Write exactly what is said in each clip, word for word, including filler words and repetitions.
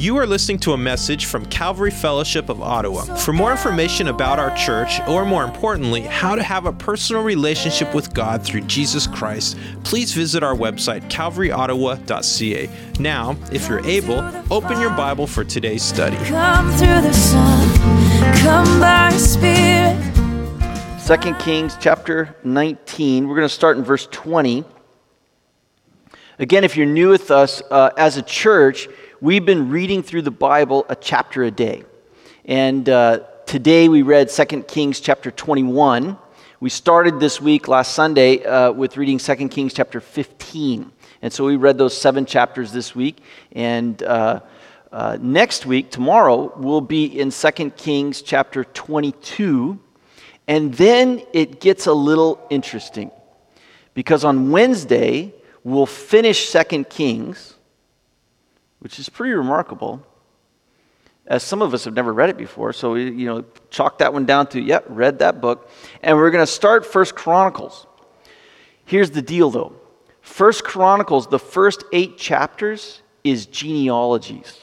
You are listening to a message from Calvary Fellowship of Ottawa. For more information about our church, or more importantly, how to have a personal relationship with God through Jesus Christ, please visit our website, calvary ottawa dot c a. Now, if you're able, open your Bible for today's study. Come through the sun, come by Spirit. Second Kings chapter nineteen. We're going to start in verse twenty. Again, if you're new with us, uh, as a church, we've been reading through the Bible a chapter a day. And uh, today we read Second Kings chapter twenty-one. We started this week, last Sunday, uh, with reading Second Kings chapter fifteen. And so we read those seven chapters this week. And uh, uh, next week, tomorrow, we'll be in Second Kings chapter twenty-two. And then it gets a little interesting. Because on Wednesday, we'll finish Second Kings, which is pretty remarkable, as some of us have never read it before. So, we, you know, chalk that one down to, yep, read that book. And we're going to start First Chronicles. Here's the deal, though. First Chronicles, the first eight chapters, is genealogies.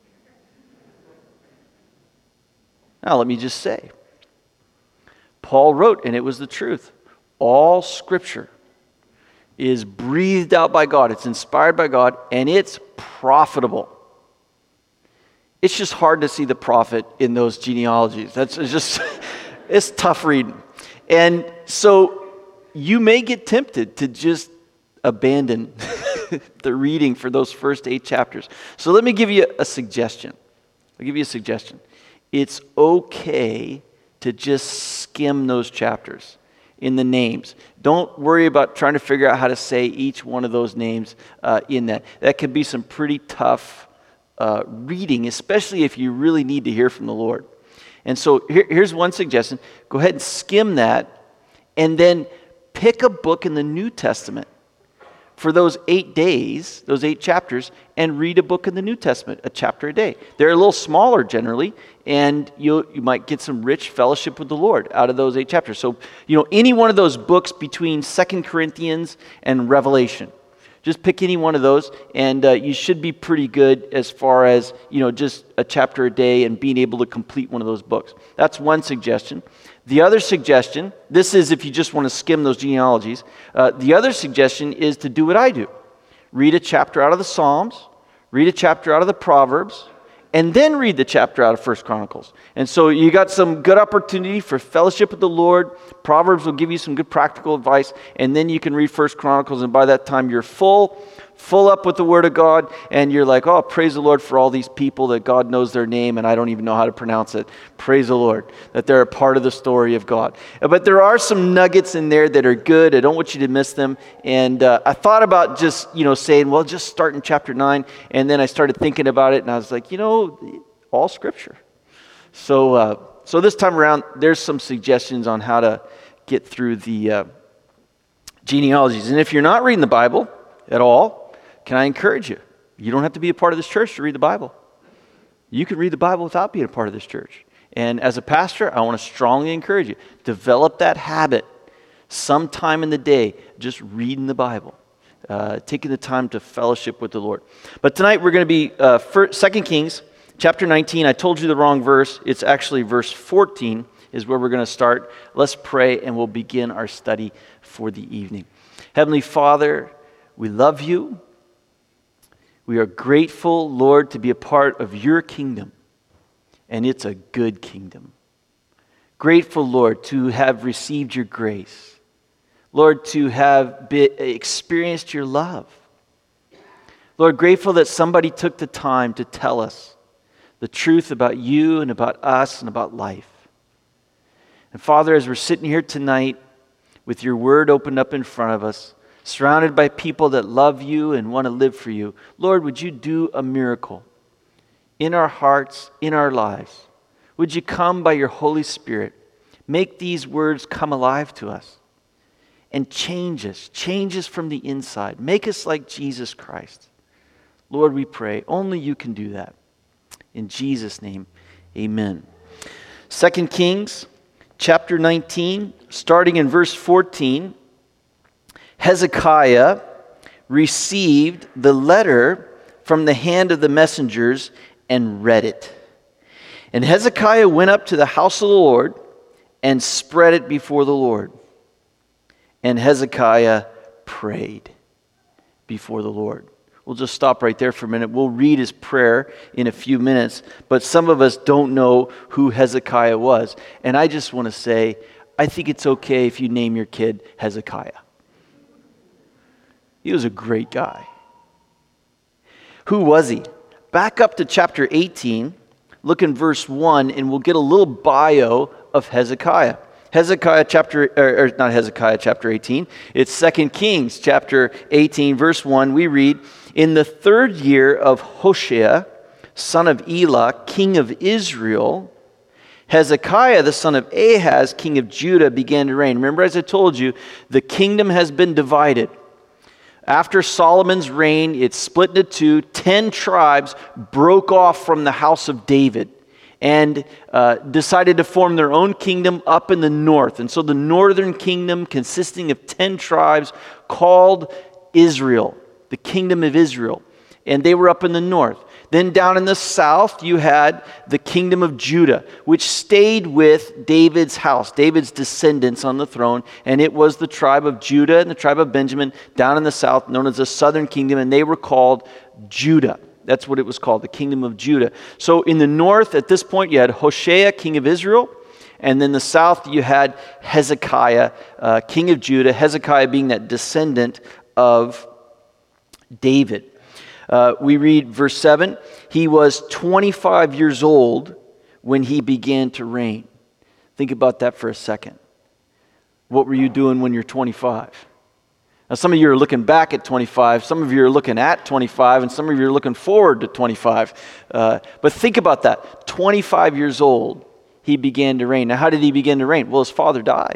Now, let me just say, Paul wrote, and it was the truth, all Scripture is breathed out by God. It's inspired by God, and it's profitable. It's just hard to see the profit in those genealogies. That's it's just, it's tough reading. And so you may get tempted to just abandon the reading for those first eight chapters. So let me give you a suggestion. I'll give you a suggestion. It's okay to just skim those chapters in the names. Don't worry about trying to figure out how to say each one of those names uh, in that. That could be some pretty tough uh, reading, especially if you really need to hear from the Lord. And so here, here's one suggestion. Go ahead and skim that, and then pick a book in the New Testament for those eight days, those eight chapters, and read a book in the New Testament, a chapter a day. They're a little smaller generally, and you you might get some rich fellowship with the Lord out of those eight chapters. So, you know, any one of those books between Second Corinthians and Revelation, just pick any one of those, and uh, you should be pretty good as far as, you know, just a chapter a day and being able to complete one of those books. That's one suggestion. The other suggestion, this is if you just want to skim those genealogies, uh, the other suggestion is to do what I do. Read a chapter out of the Psalms, read a chapter out of the Proverbs, and then read the chapter out of First Chronicles. And so you got some good opportunity for fellowship with the Lord. Proverbs will give you some good practical advice, and then you can read First Chronicles, and by that time you're full, full up with the Word of God, and you're like, oh, praise the Lord for all these people that God knows their name, and I don't even know how to pronounce it. Praise the Lord that they're a part of the story of God. But there are some nuggets in there that are good. I don't want you to miss them. And uh, I thought about just, you know, saying, well, just start in chapter nine, and then I started thinking about it, and I was like, you know, all Scripture. So, uh, so this time around, there's some suggestions on how to get through the uh, genealogies. And if you're not reading the Bible at all, can I encourage you? You don't have to be a part of this church to read the Bible. You can read the Bible without being a part of this church. And as a pastor, I want to strongly encourage you, develop that habit sometime in the day, just reading the Bible, uh, taking the time to fellowship with the Lord. But tonight we're going to be uh, Second Kings chapter nineteen. I told you the wrong verse. It's actually verse fourteen is where we're going to start. Let's pray and we'll begin our study for the evening. Heavenly Father, we love you. We are grateful, Lord, to be a part of your kingdom, and it's a good kingdom. Grateful, Lord, to have received your grace. Lord, to have be, experienced your love. Lord, grateful that somebody took the time to tell us the truth about you and about us and about life. And Father, as we're sitting here tonight with your word opened up in front of us, surrounded by people that love you and want to live for you, Lord, would you do a miracle in our hearts, in our lives? Would you come by your Holy Spirit, make these words come alive to us, and change us, change us from the inside, make us like Jesus Christ. Lord, we pray, only you can do that. In Jesus' name, amen. Second Kings chapter nineteen, starting in verse fourteen, Hezekiah received the letter from the hand of the messengers and read it. And Hezekiah went up to the house of the Lord and spread it before the Lord. And Hezekiah prayed before the Lord. We'll just stop right there for a minute. We'll read his prayer in a few minutes, but some of us don't know who Hezekiah was. And I just want to say, I think it's okay if you name your kid Hezekiah. He was a great guy. Who was he? Back up to chapter eighteen, look in verse one, and we'll get a little bio of Hezekiah. Hezekiah chapter, or, or not Hezekiah chapter eighteen, it's Second Kings chapter eighteen, verse one. We read, in the third year of Hoshea, son of Elah, king of Israel, Hezekiah, the son of Ahaz, king of Judah, began to reign. Remember, as I told you, the kingdom has been divided. After Solomon's reign, it's split into two. Ten tribes broke off from the house of David and uh, decided to form their own kingdom up in the north. And so the northern kingdom, consisting of ten tribes, called Israel, the kingdom of Israel. And they were up in the north. Then down in the south, you had the kingdom of Judah, which stayed with David's house, David's descendants on the throne. And it was the tribe of Judah and the tribe of Benjamin down in the south, known as the southern kingdom. And they were called Judah. That's what it was called, the kingdom of Judah. So in the north, at this point, you had Hoshea, king of Israel. And then the south, you had Hezekiah, uh, king of Judah. Hezekiah being that descendant of David. Uh, we read verse seven, he was twenty-five years old when he began to reign. Think about that for a second. What were you doing when you're twenty-five? Now, some of you are looking back at twenty-five, some of you are looking at twenty-five, and some of you are looking forward to twenty-five. Uh, but think about that. twenty-five years old, he began to reign. Now, how did he begin to reign? Well, his father died.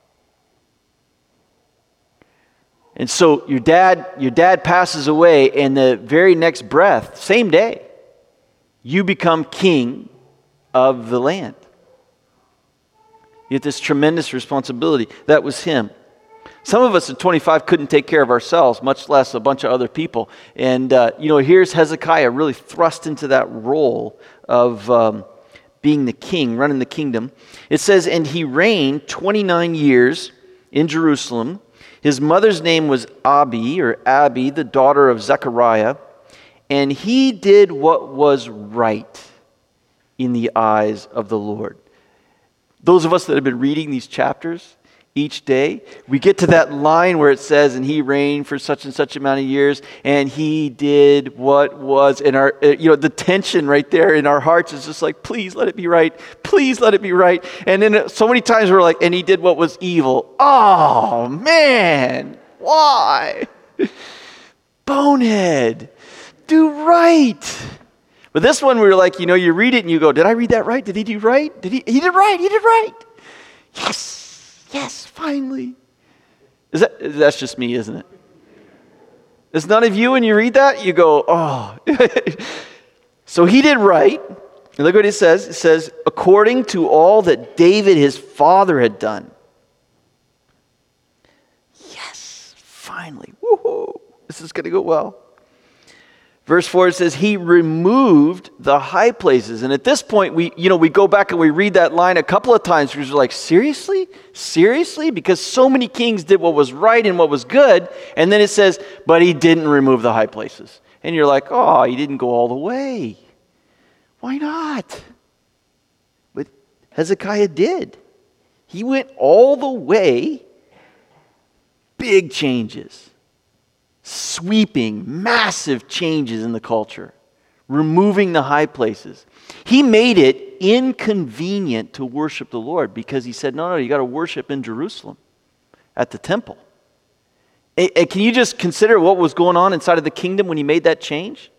And so your dad, your dad passes away, and the very next breath, same day, you become king of the land. You get this tremendous responsibility. That was him. Some of us at twenty-five couldn't take care of ourselves, much less a bunch of other people. And, uh, you know, here's Hezekiah really thrust into that role of um, being the king, running the kingdom. It says, and he reigned twenty-nine years in Jerusalem. His mother's name was Abi, or Abi, the daughter of Zechariah, and he did what was right in the eyes of the Lord. Those of us that have been reading these chapters each day, we get to that line where it says, and he reigned for such and such amount of years, and he did what was in our, you know, the tension right there in our hearts is just like, please let it be right. Please let it be right. And then so many times we're like, and he did what was evil. Oh, man, why? Bonehead, do right. But this one we were like, you know, you read it and you go, did I read that right? Did he do right? Did he? He did right. He did right. Yes. Yes, finally. Is that, that's just me, isn't it? Is none of you, when you read that, you go, oh. So he did right. And look what it says. It says, according to all that David, his father, had done. Yes, finally. Woohoo. This is going to go well. Verse four, it says, he removed the high places. And at this point, we, you know, we go back and we read that line a couple of times. We're like, seriously? Seriously? Because so many kings did what was right and what was good. And then it says, but he didn't remove the high places. And you're like, oh, he didn't go all the way. Why not? But Hezekiah did. He went all the way. Big changes. Sweeping, massive changes in the culture, removing the high places. He made it inconvenient to worship the Lord because he said, no, no, you got to worship in Jerusalem at the temple. And, and can you just consider what was going on inside of the kingdom when he made that change?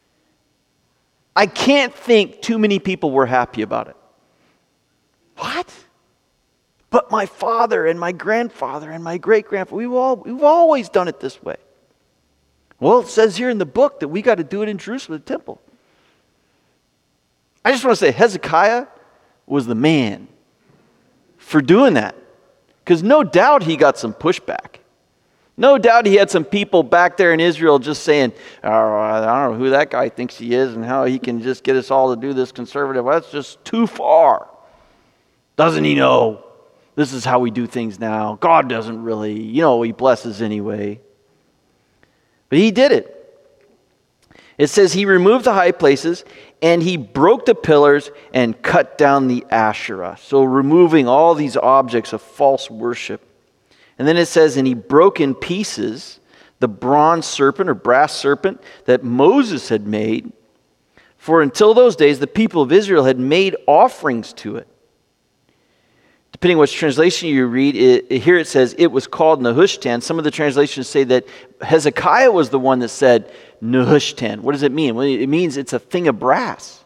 I can't think too many people were happy about it. What? But my father and my grandfather and my great-grandfather, we've, all, we've always done it this way. Well, it says here in the book that we got to do it in Jerusalem, the temple. I just want to say Hezekiah was the man for doing that. Because no doubt he got some pushback. No doubt he had some people back there in Israel just saying, oh, I don't know who that guy thinks he is and how he can just get us all to do this conservative. Well, that's just too far. Doesn't he know? This is how we do things now. God doesn't really, you know, he blesses anyway. But he did it. It says he removed the high places and he broke the pillars and cut down the Asherah. So removing all these objects of false worship. And then it says, and he broke in pieces the bronze serpent or brass serpent that Moses had made. For until those days, the people of Israel had made offerings to it. Depending on which translation you read, it, it, here it says it was called Nehushtan. Some of the translations say that Hezekiah was the one that said Nehushtan. What does it mean? Well, it means it's a thing of brass.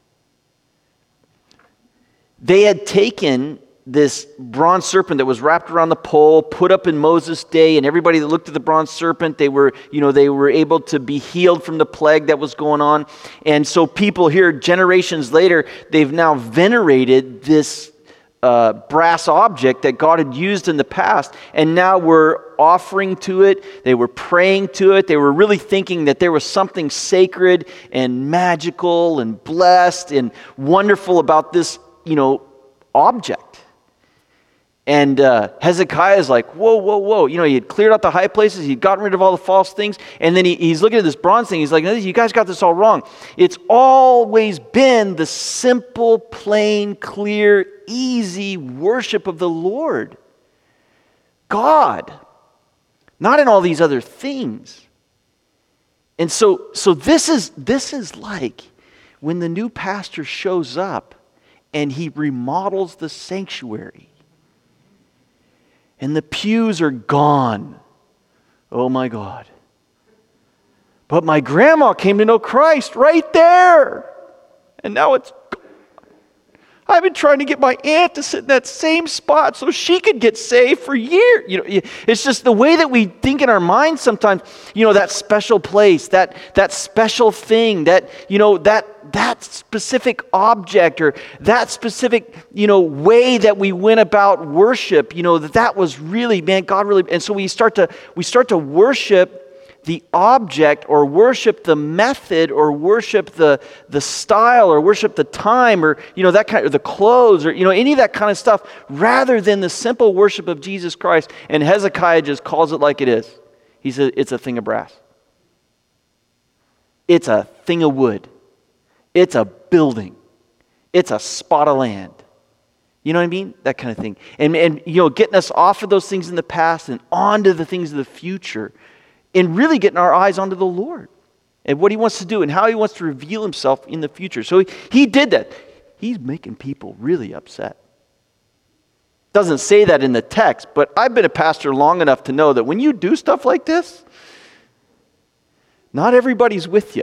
They had taken this bronze serpent that was wrapped around the pole, put up in Moses' day, and everybody that looked at the bronze serpent, they were, you know, they were able to be healed from the plague that was going on. And so people here, generations later, they've now venerated this uh, brass object that God had used in the past, and now were offering to it, they were praying to it, they were really thinking that there was something sacred and magical and blessed and wonderful about this, you know, object. And uh, Hezekiah is like, whoa, whoa, whoa. You know, he had cleared out the high places. He'd gotten rid of all the false things. And then he, he's looking at this bronze thing. He's like, you guys got this all wrong. It's always been the simple, plain, clear, easy worship of the Lord. God. Not in all these other things. And so, so this is, this is like when the new pastor shows up and he remodels the sanctuary. And the pews are gone. Oh my God. But my grandma came to know Christ right there. And now it's gone. I've been trying to get my aunt to sit in that same spot so she could get saved for years. You know, it's just the way that we think in our minds sometimes, you know, that special place, that that special thing, that, you know, that that specific object or that specific, you know, way that we went about worship, you know, that that was really, man, God really, and so we start to we start to worship the object or worship the method or worship the the style or worship the time or, you know, that kind of, the clothes or, you know, any of that kind of stuff rather than the simple worship of Jesus Christ. And Hezekiah just calls it like it is. He said it's a thing of brass. It's a thing of wood. It's a building. It's a spot of land. You know what I mean? That kind of thing. And, and you know, getting us off of those things in the past and onto the things of the future. And really getting our eyes onto the Lord and what he wants to do and how he wants to reveal himself in the future. So he, he did that. He's making people really upset. Doesn't say that in the text, but I've been a pastor long enough to know that when you do stuff like this, not everybody's with you.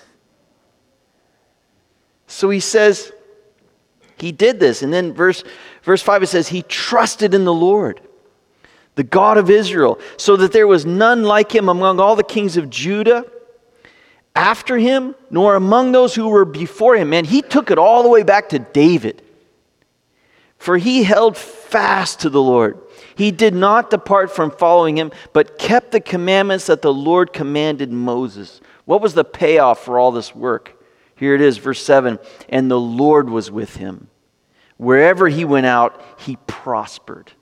So he says he did this. And then verse, verse five, it says he trusted in the Lord, the God of Israel, so that there was none like him among all the kings of Judah after him, nor among those who were before him. Man, he took it all the way back to David. For he held fast to the Lord. He did not depart from following him, but kept the commandments that the Lord commanded Moses. What was the payoff for all this work? Here it is, verse seven. And the Lord was with him. Wherever he went out, he prospered.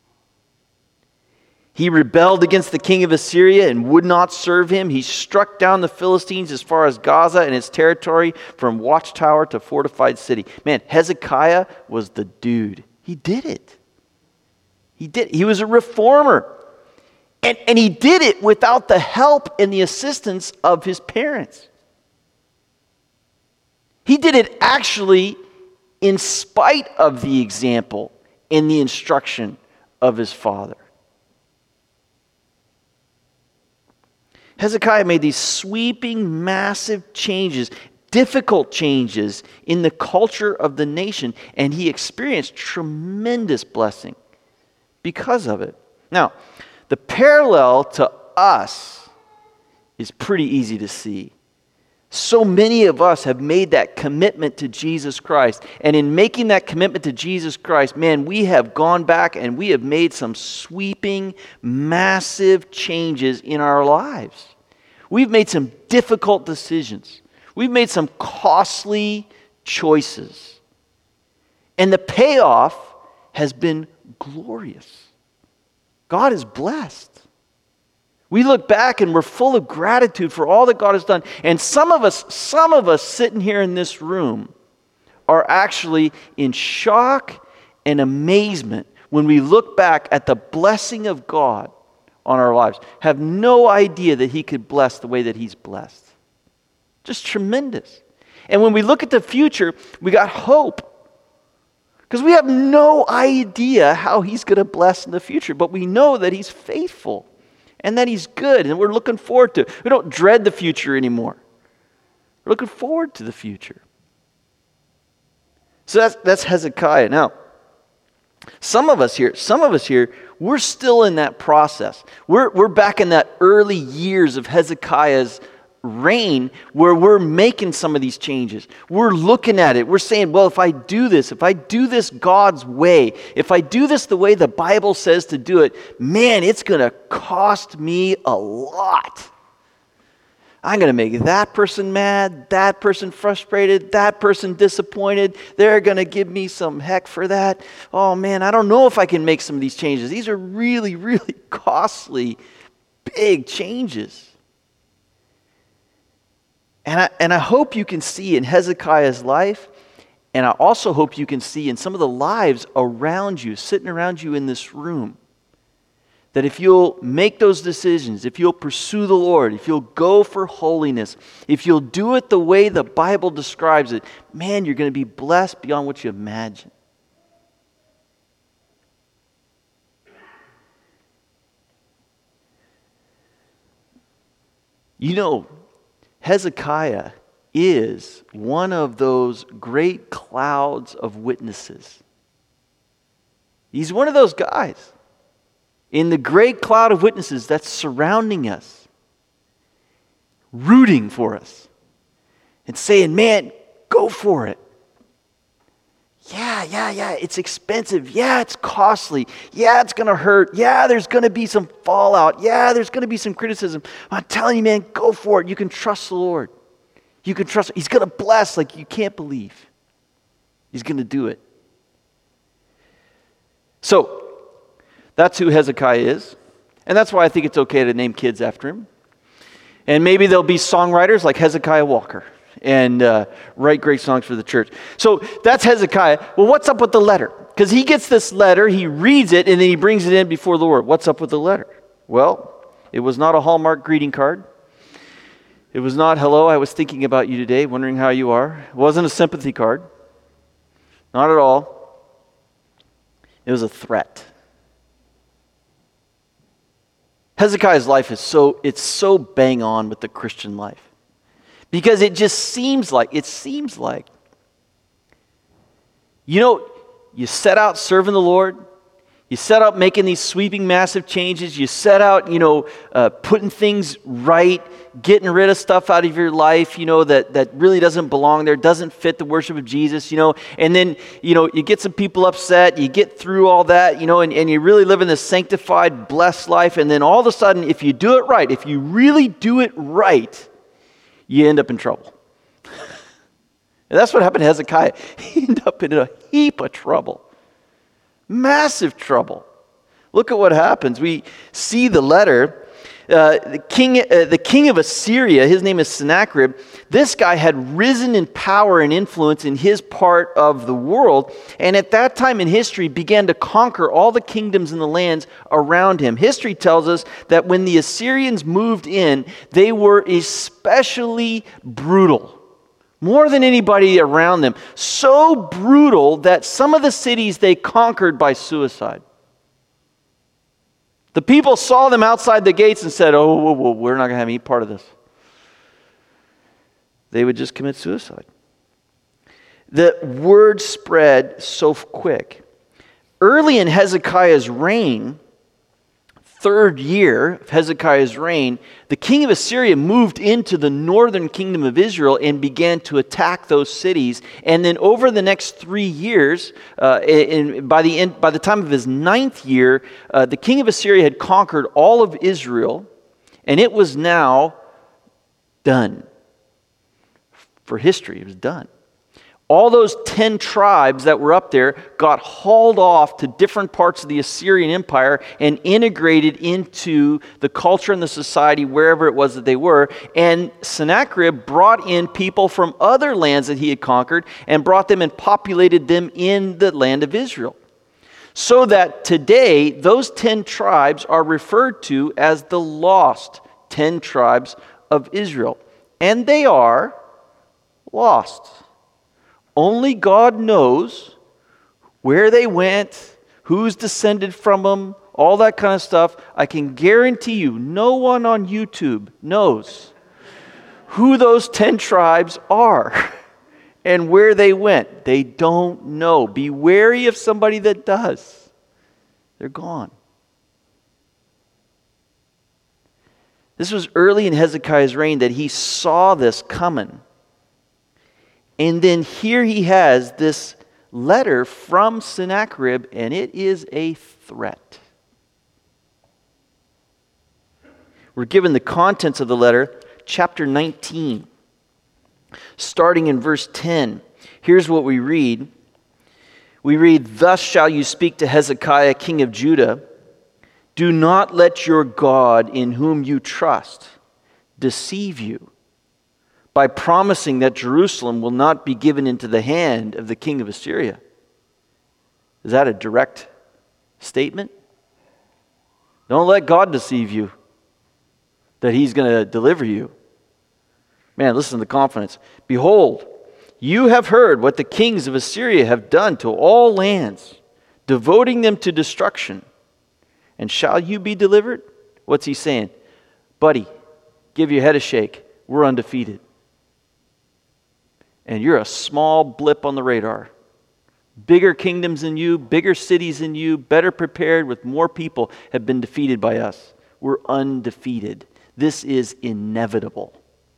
He rebelled against the king of Assyria and would not serve him. He struck down the Philistines as far as Gaza and its territory, from watchtower to fortified city. Man, Hezekiah was the dude. He did it. He did. He was a reformer. And, and he did it without the help and the assistance of his parents. He did it actually in spite of the example and the instruction of his father. Hezekiah made these sweeping, massive changes, difficult changes in the culture of the nation, and he experienced tremendous blessing because of it. Now, the parallel to us is pretty easy to see. So many of us have made that commitment to Jesus Christ. And in making that commitment to Jesus Christ, man, we have gone back and we have made some sweeping, massive changes in our lives. We've made some difficult decisions. We've made some costly choices. And the payoff has been glorious. God is blessed. We look back and we're full of gratitude for all that God has done. And some of us, some of us sitting here in this room are actually in shock and amazement when we look back at the blessing of God on our lives. Have no idea that He could bless the way that He's blessed. Just tremendous. And when we look at the future, we got hope. Because we have no idea how He's going to bless in the future. But we know that He's faithful. And that He's good, and we're looking forward to it. We don't dread the future anymore. We're looking forward to the future. So that's, that's Hezekiah. Now, some of us here, some of us here, we're still in that process. We're, we're back in that early years of Hezekiah's reign where we're making some of these changes. We're looking at it. We're saying, well, if I do this, if I do this God's way, if I do this the way the Bible says to do it, man, it's going to cost me a lot. I'm going to make that person mad, that person frustrated, that person disappointed. They're going to give me some heck for that. Oh man, I don't know if I can make some of these changes. These are really, really costly, big changes. And I, and I hope you can see in Hezekiah's life, and I also hope you can see in some of the lives around you, sitting around you in this room, that if you'll make those decisions, if you'll pursue the Lord, if you'll go for holiness, if you'll do it the way the Bible describes it, man, you're going to be blessed beyond what you imagine. You know, Hezekiah is one of those great clouds of witnesses. He's one of those guys in the great cloud of witnesses that's surrounding us, rooting for us, and saying, man, go for it. Yeah, yeah, yeah, it's expensive. Yeah, it's costly. Yeah, it's going to hurt. Yeah, there's going to be some fallout. Yeah, there's going to be some criticism. I'm telling you, man, go for it. You can trust the Lord. You can trust. He's going to bless like you can't believe. He's going to do it. So, that's who Hezekiah is. And that's why I think it's okay to name kids after him. And maybe there'll be songwriters like Hezekiah Walker and uh, write great songs for the church. So that's Hezekiah. Well, what's up with the letter? Because he gets this letter, he reads it, and then he brings it in before the Lord. What's up with the letter? Well, it was not a Hallmark greeting card. It was not, hello, I was thinking about you today, wondering how you are. It wasn't a sympathy card. Not at all. It was a threat. Hezekiah's life is so, it's so bang on with the Christian life. Because it just seems like, it seems like, you know, you set out serving the Lord, you set out making these sweeping, massive changes, you set out, you know, uh, putting things right, getting rid of stuff out of your life, you know, that, that really doesn't belong there, doesn't fit the worship of Jesus, you know, and then, you know, you get some people upset, you get through all that, you know, and, and you really live in this sanctified, blessed life, and then all of a sudden, if you do it right, if you really do it right, you end up in trouble. And that's what happened to Hezekiah. He ended up in a heap of trouble. Massive trouble. Look at what happens. We see the letter. Uh, the king, uh, the king of Assyria, his name is Sennacherib. This guy had risen in power and influence in his part of the world, and at that time in history began to conquer all the kingdoms and the lands around him. History tells us that when the Assyrians moved in, they were especially brutal. More than anybody around them. So brutal that some of the cities they conquered by suicide. The people saw them outside the gates and said, oh, whoa, whoa, we're not going to have any part of this. They would just commit suicide. The word spread so quick. Early in Hezekiah's reign, third year of Hezekiah's reign, the king of Assyria moved into the northern kingdom of Israel and began to attack those cities. And then over the next three years, uh, and by the end, by the time of his ninth year, uh, the king of Assyria had conquered all of Israel, and it was now done. For history, it was done. All those ten tribes that were up there got hauled off to different parts of the Assyrian Empire and integrated into the culture and the society wherever it was that they were. And Sennacherib brought in people from other lands that he had conquered and brought them and populated them in the land of Israel. So that today, those ten tribes are referred to as the lost ten tribes of Israel. And they are lost. Only God knows where they went, who's descended from them, all that kind of stuff. I can guarantee you, no one on YouTube knows who those ten tribes are and where they went. They don't know. Be wary of somebody that does. They're gone. This was early in Hezekiah's reign that he saw this coming. And then here he has this letter from Sennacherib, and it is a threat. We're given the contents of the letter, chapter nineteen, starting in verse ten. Here's what we read. We read, "Thus shall you speak to Hezekiah, king of Judah. Do not let your God, in whom you trust, deceive you by promising that Jerusalem will not be given into the hand of the king of Assyria." Is that a direct statement? Don't let God deceive you that he's going to deliver you. Man, listen to the confidence. "Behold, you have heard what the kings of Assyria have done to all lands, devoting them to destruction. And shall you be delivered?" What's he saying? Buddy, give your head a shake. We're undefeated. And you're a small blip on the radar. Bigger kingdoms than you, bigger cities than you, better prepared with more people have been defeated by us. We're undefeated. This is inevitable.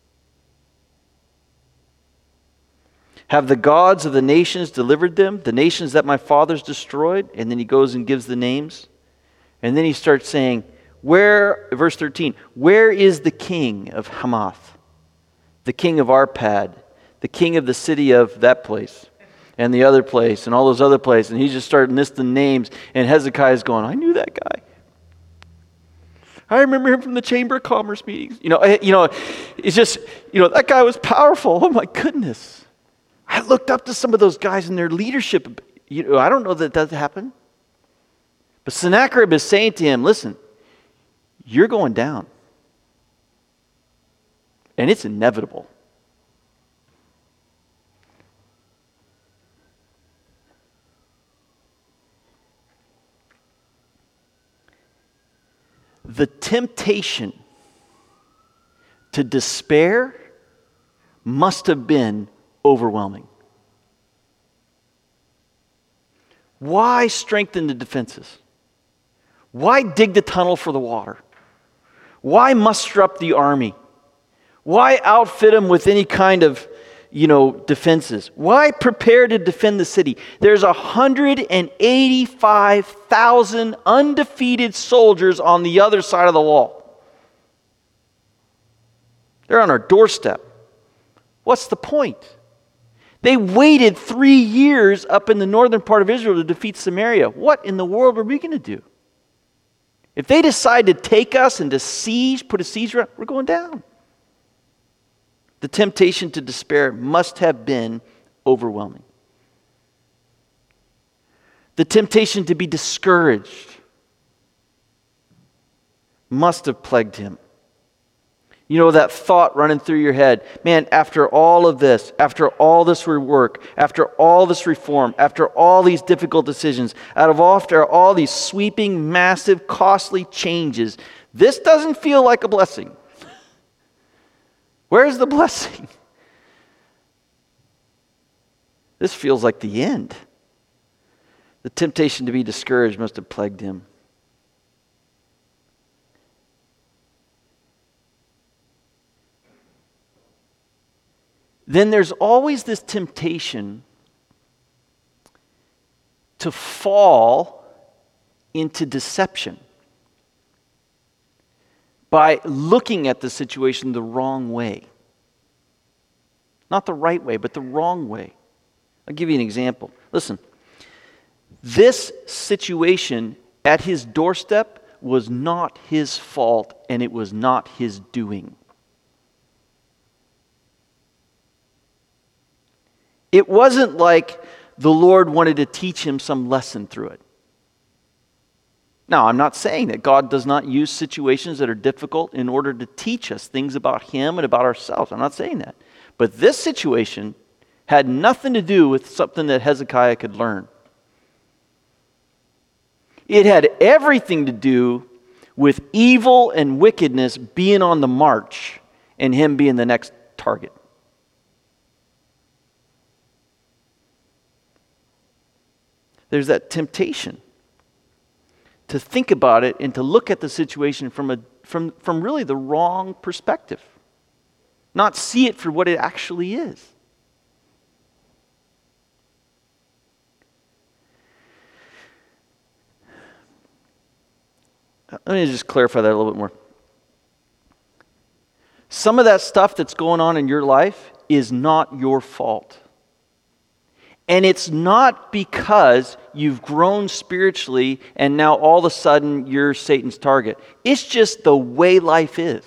"Have the gods of the nations delivered them? The nations that my fathers destroyed?" And then he goes and gives the names. And then he starts saying, where, verse thirteen, "Where is the king of Hamath, the king of Arpad, the king of the city of that place, and the other place, and all those other places?" And he just started listing names, and Hezekiah's going, "I knew that guy. I remember him from the Chamber of Commerce meetings. You know, I, you know, it's just, you know, that guy was powerful. Oh my goodness. I looked up to some of those guys in their leadership. You know, I don't know that that happened. But Sennacherib is saying to him, listen, you're going down. And it's inevitable. The temptation to despair must have been overwhelming. Why strengthen the defenses? Why dig the tunnel for the water? Why muster up the army? Why outfit them with any kind of, you know, defenses? Why prepare to defend the city? There's one hundred eighty-five thousand undefeated soldiers on the other side of the wall. They're on our doorstep. What's the point? They waited three years up in the northern part of Israel to defeat Samaria. What in the world are we going to do? If they decide to take us and to siege, put a siege around, we're going down. The temptation to despair must have been overwhelming. The temptation to be discouraged must have plagued him. You know, that thought running through your head, man, after all of this, after all this work, after all this reform, after all these difficult decisions, out of after all these sweeping, massive, costly changes, this doesn't feel like a blessing. Where's the blessing? This feels like the end. The temptation to be discouraged must have plagued him. then there's always this temptation to fall into deception by looking at the situation the wrong way. Not the right way, but the wrong way. I'll give you an example. Listen, this situation at his doorstep was not his fault, and it was not his doing. It wasn't like the Lord wanted to teach him some lesson through it. Now, I'm not saying that God does not use situations that are difficult in order to teach us things about him and about ourselves. I'm not saying that. But this situation had nothing to do with something that Hezekiah could learn. It had everything to do with evil and wickedness being on the march and him being the next target. There's that temptation to think about it and to look at the situation from a from, from really the wrong perspective. Not see it for what it actually is. Let me just clarify that a little bit more. Some of that stuff that's going on in your life is not your fault. And it's not because you've grown spiritually and now all of a sudden you're Satan's target. It's just the way life is.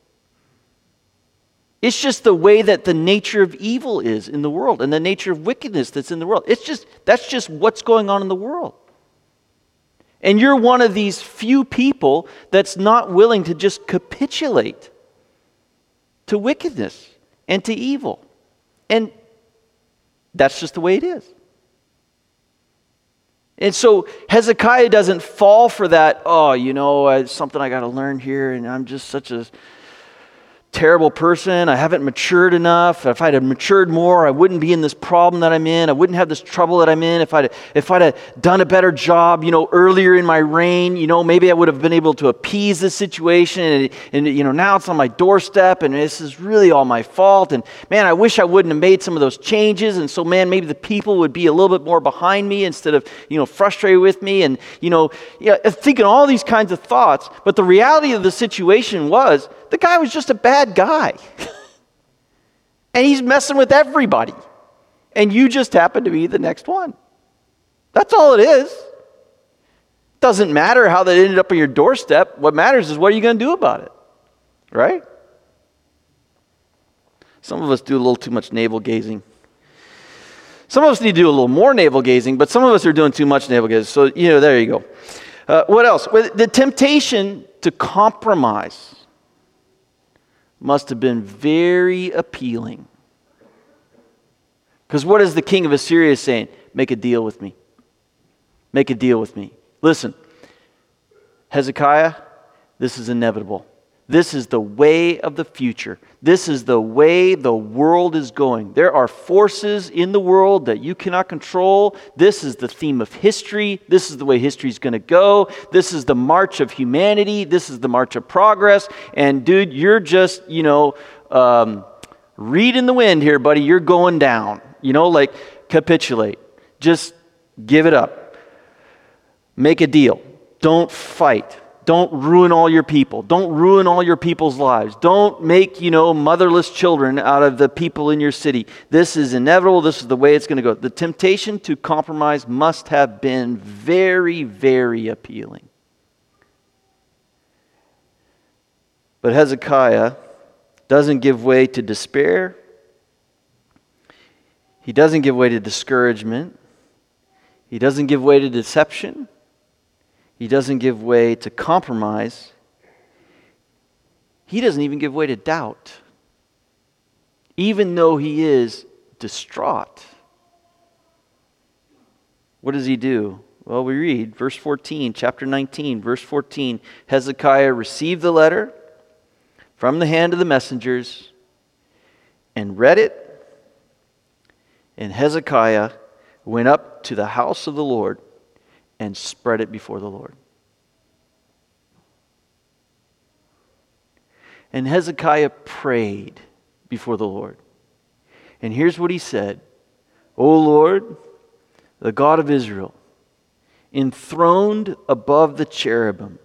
It's just the way that the nature of evil is in the world and the nature of wickedness that's in the world. It's just, that's just what's going on in the world. And you're one of these few people that's not willing to just capitulate to wickedness and to evil. And that's just the way it is. And so Hezekiah doesn't fall for that, oh, you know, it's something I got to learn here, and I'm just such a terrible person. I haven't matured enough. If I'd have matured more, I wouldn't be in this problem that I'm in. I wouldn't have this trouble that I'm in. If I'd if I'd have done a better job, you know, earlier in my reign, you know, maybe I would have been able to appease the situation. And, and you know, now it's on my doorstep, and this is really all my fault. And man, I wish I wouldn't have made some of those changes. And so, man, maybe the people would be a little bit more behind me instead of, you know, frustrated with me. And you know, yeah, thinking all these kinds of thoughts. But the reality of the situation was, the guy was just a bad guy. And he's messing with everybody. And you just happen to be the next one. That's all it is. Doesn't matter how that ended up on your doorstep. What matters is what are you going to do about it? Right? Some of us do a little too much navel gazing. Some of us need to do a little more navel gazing, but some of us are doing too much navel gazing. So, you know, there you go. Uh, what else? Well, the temptation to compromise must have been very appealing. Because what is the king of Assyria saying? Make a deal with me. Make a deal with me. Listen, Hezekiah, this is inevitable. This is the way of the future. This is the way the world is going. There are forces in the world that you cannot control. This is the theme of history. This is the way history is going to go. This is the march of humanity. This is the march of progress. And dude, you're just, you know, um, reed in the wind here, buddy. You're going down. You know, like capitulate. Just give it up. Make a deal. Don't fight. Don't ruin all your people. Don't ruin all your people's lives. Don't make, you know, motherless children out of the people in your city. This is inevitable. This is the way it's going to go. The temptation to compromise must have been very, very appealing. But Hezekiah doesn't give way to despair. He doesn't give way to discouragement. He doesn't give way to deception. He doesn't give way to compromise. He doesn't even give way to doubt, even though he is distraught. What does he do? Well, we read verse fourteen, chapter nineteen, verse fourteen. Hezekiah received the letter from the hand of the messengers and read it. And Hezekiah went up to the house of the Lord and spread it before the Lord. And Hezekiah prayed before the Lord. And here's what he said. O Lord, the God of Israel, enthroned above the cherubim,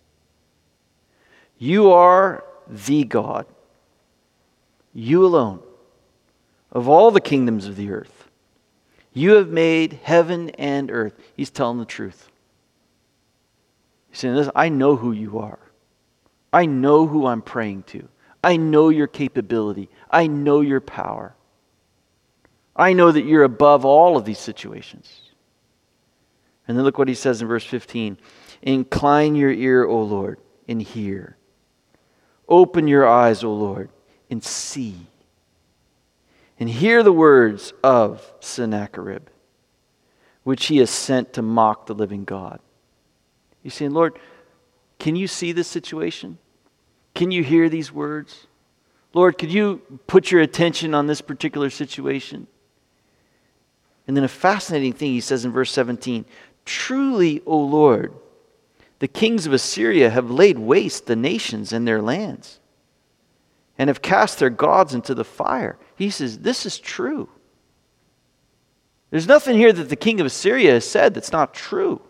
you are the God, you alone, of all the kingdoms of the earth. You have made heaven and earth. He's telling the truth. He's saying, listen, I know who you are. I know who I'm praying to. I know your capability. I know your power. I know that you're above all of these situations. And then look what he says in verse fifteen. Incline your ear, O Lord, and hear. Open your eyes, O Lord, and see. And hear the words of Sennacherib, which he has sent to mock the living God. He's saying, Lord, can you see this situation? Can you hear these words? Lord, could you put your attention on this particular situation? And then a fascinating thing he says in verse seventeen, truly, O Lord, the kings of Assyria have laid waste the nations and their lands, and have cast their gods into the fire. He says, this is true. There's nothing here that the king of Assyria has said that's not true.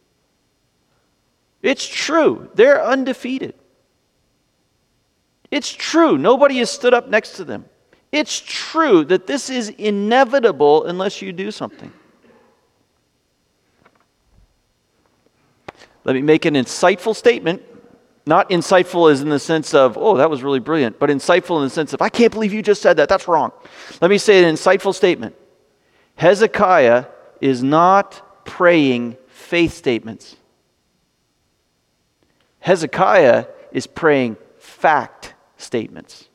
It's true. They're undefeated. It's true. Nobody has stood up next to them. It's true that this is inevitable unless you do something. Let me make an insightful statement. Not insightful as in the sense of, oh, that was really brilliant, but insightful in the sense of, I can't believe you just said that. That's wrong. Let me say an insightful statement. Hezekiah is not praying faith statements. Hezekiah is praying fact statements.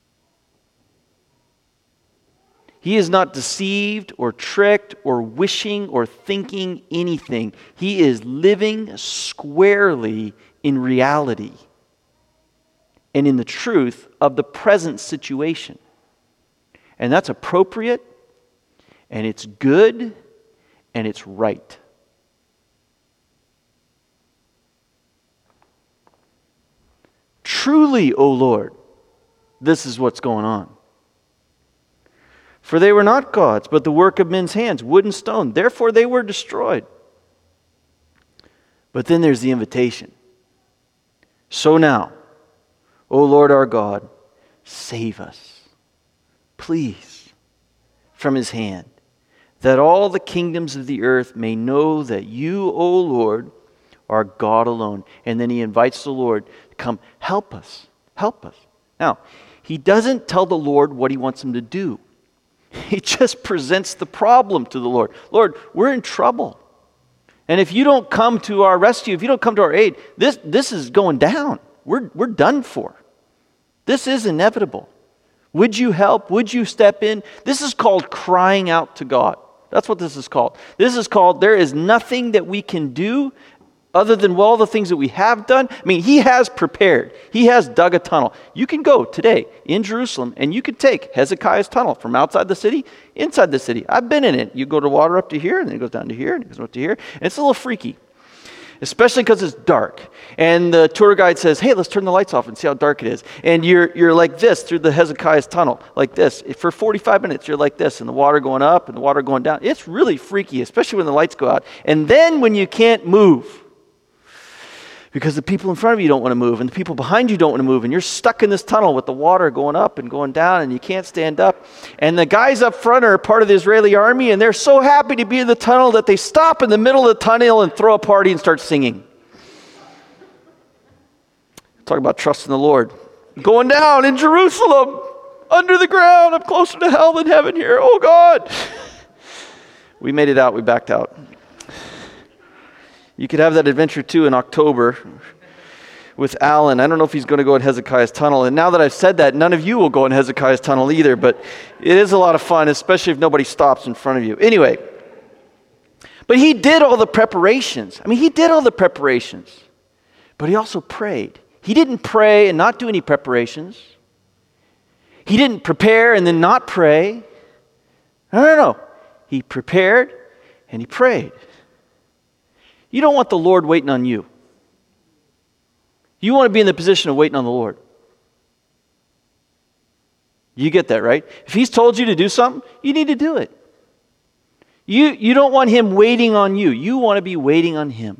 He is not deceived or tricked or wishing or thinking anything. He is living squarely in reality and in the truth of the present situation. And that's appropriate, and it's good, and it's right. Truly, O Lord, this is what's going on. For they were not gods, but the work of men's hands, wood and stone. Therefore they were destroyed. But then there's the invitation. So now, O Lord our God, save us, please, from his hand, that all the kingdoms of the earth may know that you, O Lord, are God alone. And then he invites the Lord to come help us, help us. Now, he doesn't tell the Lord what he wants him to do. He just presents the problem to the Lord. Lord, we're in trouble. And if you don't come to our rescue, if you don't come to our aid, this, this is going down. We're, we're done for. This is inevitable. Would you help? Would you step in? This is called crying out to God. That's what this is called. This is called, there is nothing that we can do other than all the things that we have done. I mean, he has prepared. He has dug a tunnel. You can go today in Jerusalem and you could take Hezekiah's tunnel from outside the city, inside the city. I've been in it. You go to water up to here and then it goes down to here and it goes up to here. And it's a little freaky, especially because it's dark. And the tour guide says, hey, let's turn the lights off and see how dark it is. And you're you're like this through the Hezekiah's tunnel, like this. For forty-five minutes, you're like this, and the water going up and the water going down. It's really freaky, especially when the lights go out. And then when you can't move, because the people in front of you don't want to move, and the people behind you don't want to move, and you're stuck in this tunnel with the water going up and going down, and you can't stand up. And the guys up front are part of the Israeli army, and they're so happy to be in the tunnel that they stop in the middle of the tunnel and throw a party and start singing. Talk about trusting the Lord. Going down in Jerusalem, under the ground. I'm closer to hell than heaven here. Oh, God. We made it out. We backed out. You could have that adventure too in October with Alan. I don't know if he's going to go in Hezekiah's tunnel. And now that I've said that, none of you will go in Hezekiah's tunnel either. But it is a lot of fun, especially if nobody stops in front of you. Anyway, but he did all the preparations. I mean, he did all the preparations. But he also prayed. He didn't pray and not do any preparations. He didn't prepare and then not pray. No, no, no. He prepared and he prayed. You don't want the Lord waiting on you. You want to be in the position of waiting on the Lord. You get that, right? If he's told you to do something, you need to do it. You, you don't want him waiting on you. You want to be waiting on him.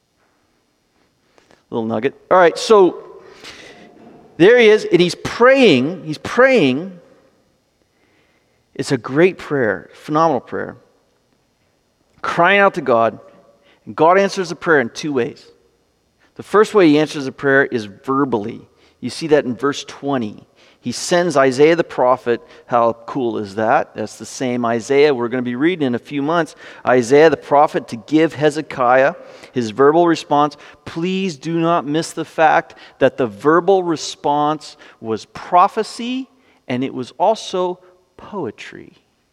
Little nugget. All right, so there he is, and he's praying. He's praying. It's a great prayer, phenomenal prayer. Crying out to God. And God answers the prayer in two ways. The first way he answers the prayer is verbally. You see that in verse twenty. He sends Isaiah the prophet. How cool is that? That's the same Isaiah we're going to be reading in a few months. Isaiah the prophet to give Hezekiah his verbal response. Please do not miss the fact that the verbal response was prophecy and it was also poetry.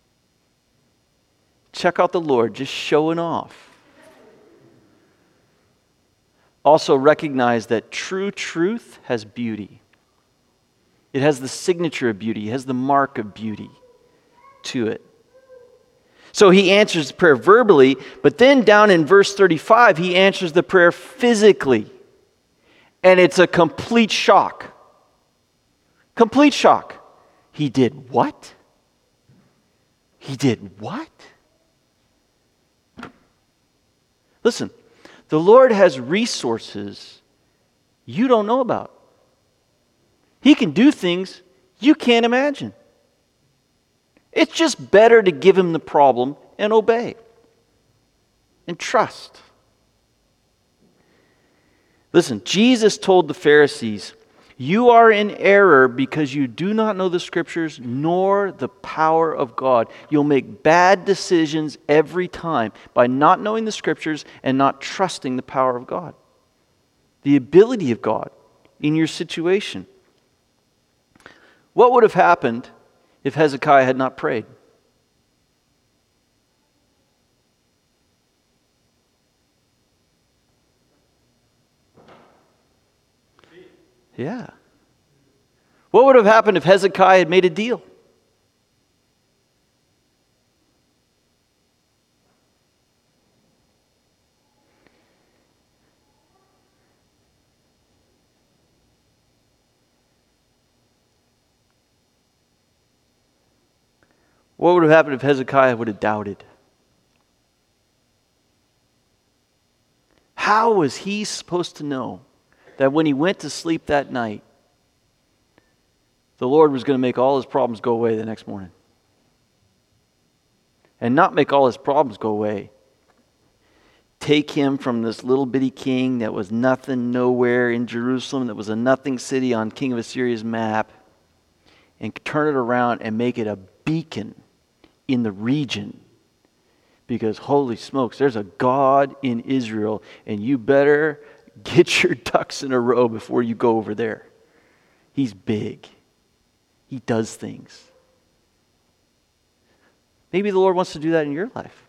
Check out the Lord just showing off. Also recognize that true truth has beauty. It has the signature of beauty. It has the mark of beauty to it. So he answers the prayer verbally, but then down in verse thirty-five, he answers the prayer physically. And it's a complete shock. Complete shock. He did what? He did what? Listen, the Lord has resources you don't know about. He can do things you can't imagine. It's just better to give him the problem and obey and trust. Listen, Jesus told the Pharisees, you are in error because you do not know the Scriptures nor the power of God. You'll make bad decisions every time by not knowing the Scriptures and not trusting the power of God, the ability of God in your situation. What would have happened if Hezekiah had not prayed? Yeah. What would have happened if Hezekiah had made a deal? What would have happened if Hezekiah would have doubted? How was he supposed to know that when he went to sleep that night, the Lord was going to make all his problems go away the next morning? And not make all his problems go away. Take him from this little bitty king that was nothing nowhere in Jerusalem, that was a nothing city on King of Assyria's map, and turn it around and make it a beacon in the region. Because holy smokes, there's a God in Israel, and you better get your ducks in a row before you go over there. He's big. He does things. Maybe the Lord wants to do that in your life.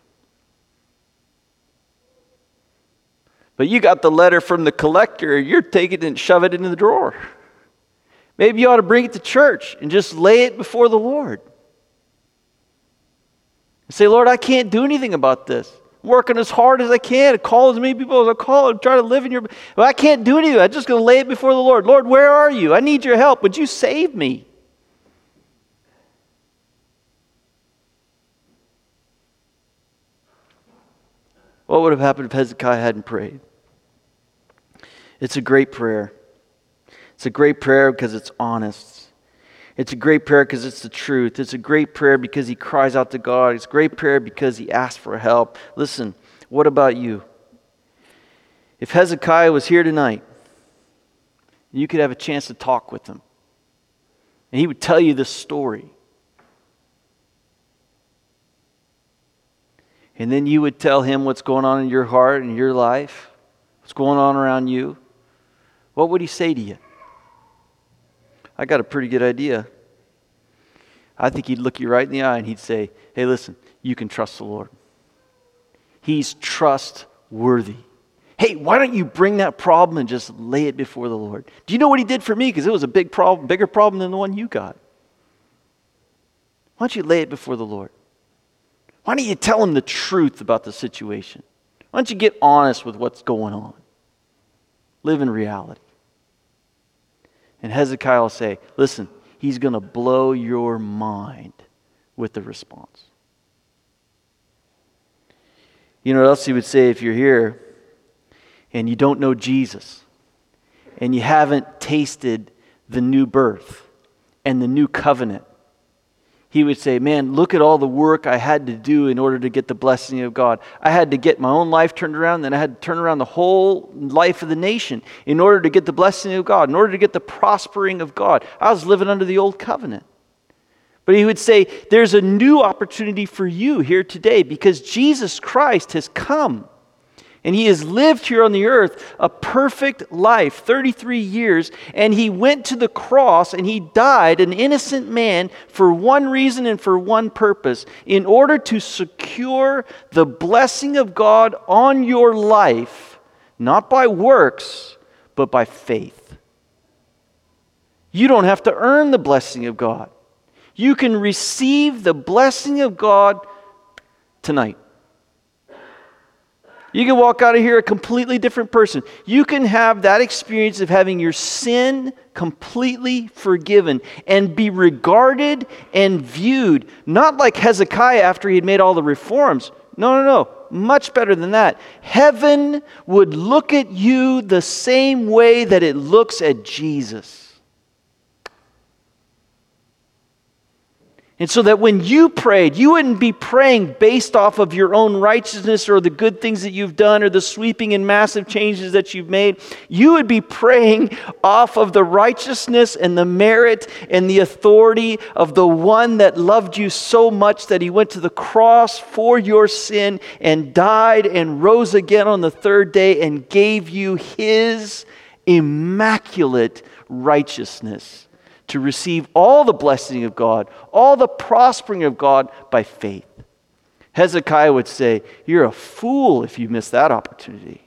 But you got the letter from the collector, you're taking it and shove it into the drawer. Maybe you ought to bring it to church and just lay it before the Lord. And say, Lord, I can't do anything about this. I'm working as hard as I can, call as many people as I call, and try to live in your... But I can't do anything. I'm just going to lay it before the Lord. Lord, where are you? I need your help. Would you save me? What would have happened if Hezekiah hadn't prayed? It's a great prayer. It's a great prayer because it's honest. It's a great prayer because it's the truth. It's a great prayer because he cries out to God. It's a great prayer because he asks for help. Listen, what about you? If Hezekiah was here tonight, you could have a chance to talk with him, and he would tell you this story. And then you would tell him what's going on in your heart and your life, what's going on around you. What would he say to you? I got a pretty good idea. I think he'd look you right in the eye and he'd say, hey, listen, you can trust the Lord. He's trustworthy. Hey, why don't you bring that problem and just lay it before the Lord? Do you know what he did for me? Because it was a big problem, bigger problem than the one you got. Why don't you lay it before the Lord? Why don't you tell him the truth about the situation? Why don't you get honest with what's going on? Live in reality. And Hezekiah will say, listen, He's going to blow your mind with the response. You know what else he would say if you're here and you don't know Jesus and you haven't tasted the new birth and the new covenant? He would say, man, look at all the work I had to do in order to get the blessing of God. I had to get my own life turned around, then I had to turn around the whole life of the nation in order to get the blessing of God, in order to get the prospering of God. I was living under the old covenant. But he would say, there's a new opportunity for you here today because Jesus Christ has come. And he has lived here on the earth a perfect life, thirty-three years, and he went to the cross and he died, an innocent man, for one reason and for one purpose, in order to secure the blessing of God on your life, not by works, but by faith. You don't have to earn the blessing of God. You can receive the blessing of God tonight. You can walk out of here a completely different person. You can have that experience of having your sin completely forgiven and be regarded and viewed, not like Hezekiah after he had made all the reforms. No, no, no. Much better than that. Heaven would look at you the same way that it looks at Jesus. And so that when you prayed, you wouldn't be praying based off of your own righteousness or the good things that you've done or the sweeping and massive changes that you've made. You would be praying off of the righteousness and the merit and the authority of the one that loved you so much that he went to the cross for your sin and died and rose again on the third day and gave you his immaculate righteousness to receive all the blessing of God, all the prospering of God by faith. Hezekiah would say, you're a fool if you miss that opportunity.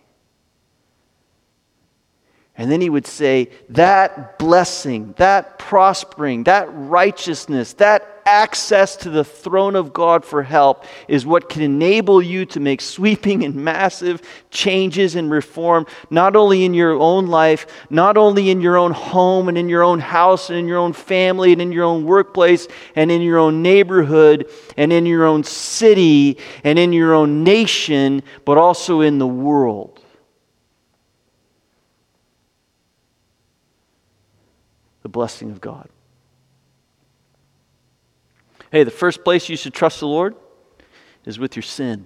And then he would say, that blessing, that prospering, that righteousness, that access to the throne of God for help is what can enable you to make sweeping and massive changes and reform, not only in your own life, not only in your own home and in your own house and in your own family and in your own workplace and in your own neighborhood and in your own city and in your own nation, but also in the world. The blessing of God. Hey, the first place you should trust the Lord is with your sin.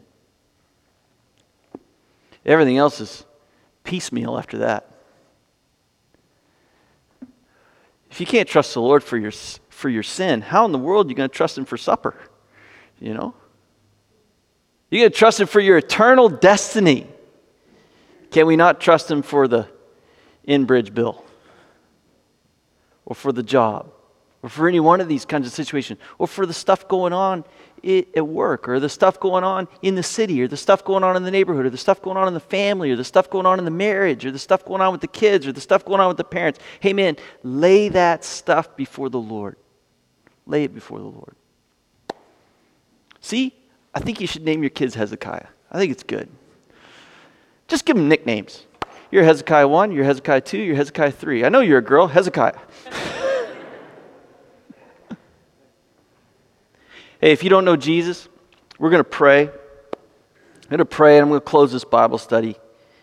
Everything else is piecemeal after that. If you can't trust the Lord for your for your sin, how in the world are you going to trust him for supper? You know? You're going to trust him for your eternal destiny. Can we not trust him for the in-bridge bill? Or for the job? Or for any one of these kinds of situations, or for the stuff going on at work, or the stuff going on in the city, or the stuff going on in the neighborhood, or the stuff going on in the family, or the stuff going on in the marriage, or the stuff going on with the kids, or the stuff going on with the parents. Hey man, lay that stuff before the Lord. Lay it before the Lord. See, I think you should name your kids Hezekiah. I think it's good. Just give them nicknames. You're Hezekiah one, you're Hezekiah two, you're Hezekiah three. I know you're a girl, Hezekiah. Hey, if you don't know Jesus, we're going to pray. I'm going to pray and I'm going to close this Bible study.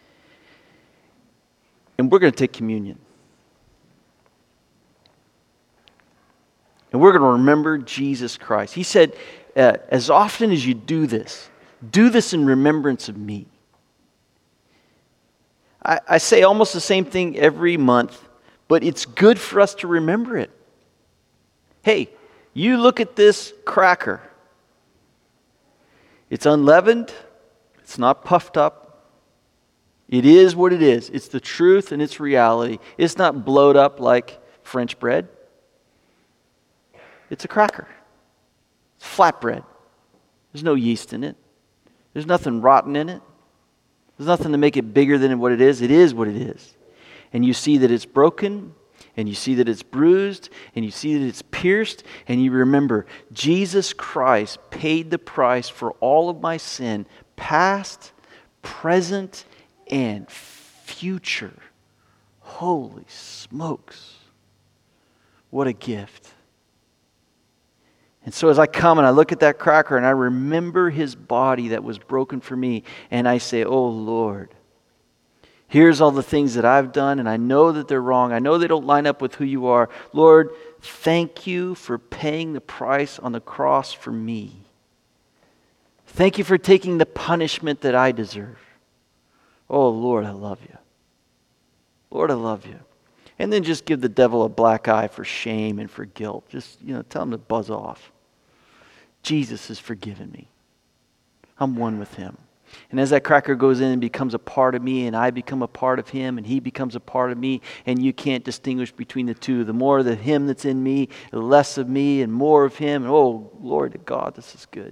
And we're going to take communion. And we're going to remember Jesus Christ. He said, uh, as often as you do this, do this in remembrance of me. I, I say almost the same thing every month, but it's good for us to remember it. Hey, you look at this cracker. It's unleavened. It's not puffed up. It is what it is. It's the truth and it's reality. It's not blowed up like French bread. It's a cracker. It's flatbread. There's no yeast in it. There's nothing rotten in it. There's nothing to make it bigger than what it is. It is what it is. And you see that it's broken, and you see that it's bruised, and you see that it's pierced, and you remember Jesus Christ paid the price for all of my sin, past, present, and future. Holy smokes. What a gift. And so as I come and I look at that cracker and I remember his body that was broken for me, and I say, oh Lord, here's all the things that I've done, and I know that they're wrong. I know they don't line up with who you are. Lord, thank you for paying the price on the cross for me. Thank you for taking the punishment that I deserve. Oh Lord, I love you. Lord, I love you. And then just give the devil a black eye for shame and for guilt. Just, you know, tell him to buzz off. Jesus has forgiven me. I'm one with him. And as that cracker goes in and becomes a part of me, and I become a part of him, and he becomes a part of me, and you can't distinguish between the two. The more of the him that's in me, the less of me, and more of him. And oh, glory to God, this is good.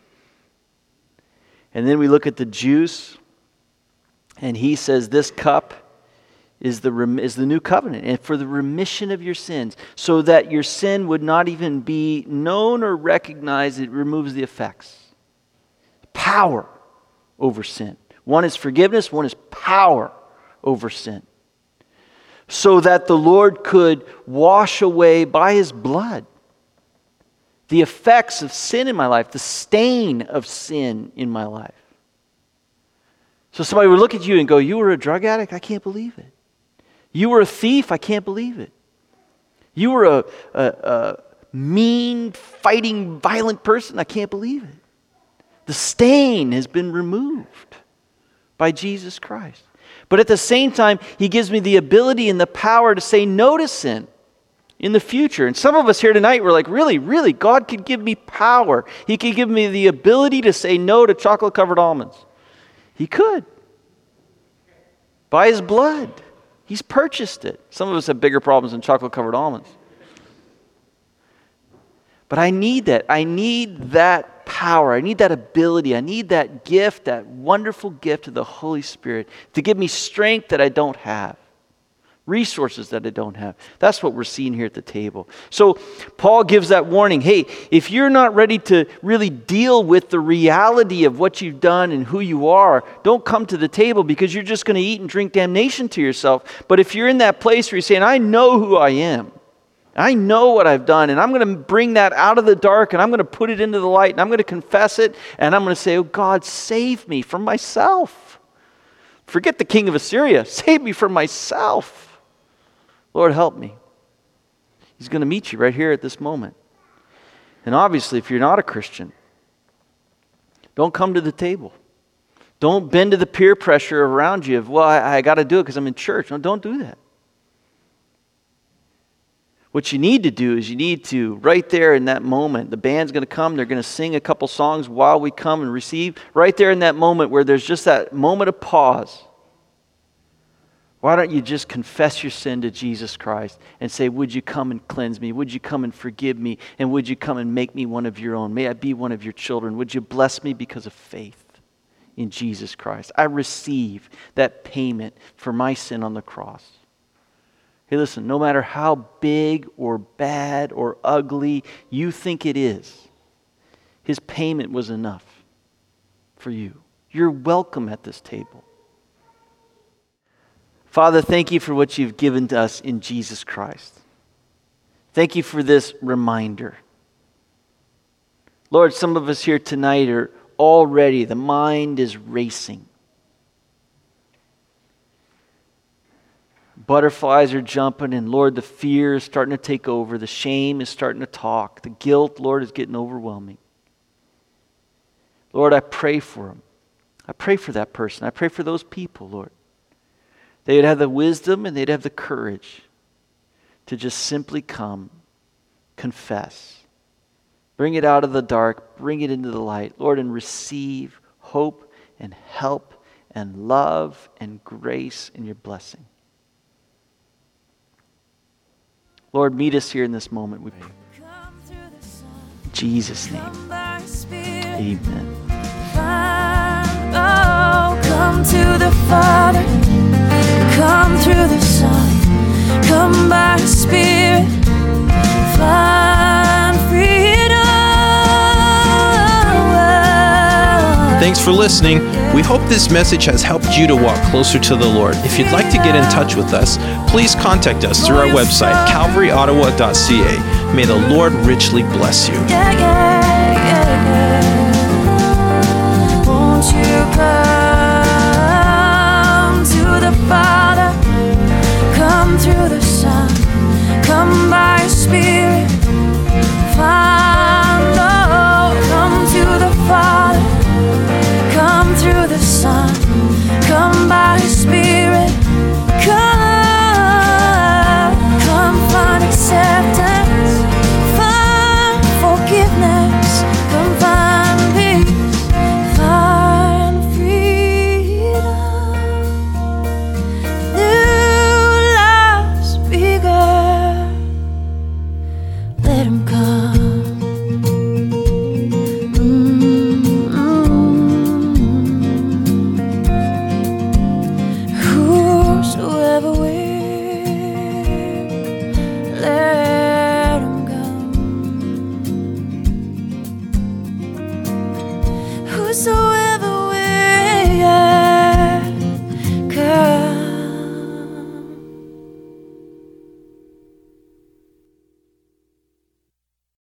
And then we look at the juice, and he says, this cup is the rem- is the new covenant, and for the remission of your sins, so that your sin would not even be known or recognized. It removes the effects. Power over sin. One is forgiveness, one is power over sin. So that the Lord could wash away by his blood the effects of sin in my life, the stain of sin in my life. So somebody would look at you and go, you were a drug addict? I can't believe it. You were a thief? I can't believe it. You were a, a, a mean, fighting, violent person? I can't believe it. The stain has been removed by Jesus Christ. But at the same time, he gives me the ability and the power to say no to sin in the future. And some of us here tonight, we're like, really, really, God could give me power. He could give me the ability to say no to chocolate-covered almonds. He could. By his blood. He's purchased it. Some of us have bigger problems than chocolate-covered almonds. But I need that. I need that power. I need that ability. I need that gift, that wonderful gift of the Holy Spirit to give me strength that I don't have. Resources that I don't have. That's what we're seeing here at the table. So Paul gives that warning. Hey, if you're not ready to really deal with the reality of what you've done and who you are, don't come to the table, because you're just going to eat and drink damnation to yourself. But if you're in that place where you're saying, I know who I am. I know what I've done, and I'm going to bring that out of the dark, and I'm going to put it into the light, and I'm going to confess it, and I'm going to say, oh God, save me from myself. Forget the king of Assyria. Save me from myself. Lord, help me. He's going to meet you right here at this moment. And obviously, if you're not a Christian, don't come to the table. Don't bend to the peer pressure around you of, well, I, I got to do it because I'm in church. No, don't do that. What you need to do is you need to, right there in that moment, the band's going to come, they're going to sing a couple songs while we come and receive. Right there in that moment where there's just that moment of pause. Why don't you just confess your sin to Jesus Christ and say, would you come and cleanse me? Would you come and forgive me? And would you come and make me one of your own? May I be one of your children? Would you bless me because of faith in Jesus Christ? I receive that payment for my sin on the cross. Hey, listen, no matter how big or bad or ugly you think it is, his payment was enough for you. You're welcome at this table. Father, thank you for what you've given to us in Jesus Christ. Thank you for this reminder. Lord, some of us here tonight are already, the mind is racing. Butterflies are jumping, and Lord, the fear is starting to take over. The shame is starting to talk. The guilt, Lord, is getting overwhelming. Lord, I pray for them. I pray for that person. I pray for those people, Lord. They would have the wisdom and they'd have the courage to just simply come, confess, bring it out of the dark, bring it into the light, Lord, and receive hope and help and love and grace and your blessing. Lord, meet us here in this moment, we pray. In Jesus' name, amen. Oh, come to the Father, come through the Son, come by the Spirit, find freedom. Thanks for listening. We hope this message has helped you to walk closer to the Lord. If you'd like to get in touch with us, please contact us through our website, calvary ottawa dot c a. May the Lord richly bless you. Yeah, yeah, yeah, yeah. Won't you come to the Father? Come through the Son. Come by Your Spirit. Find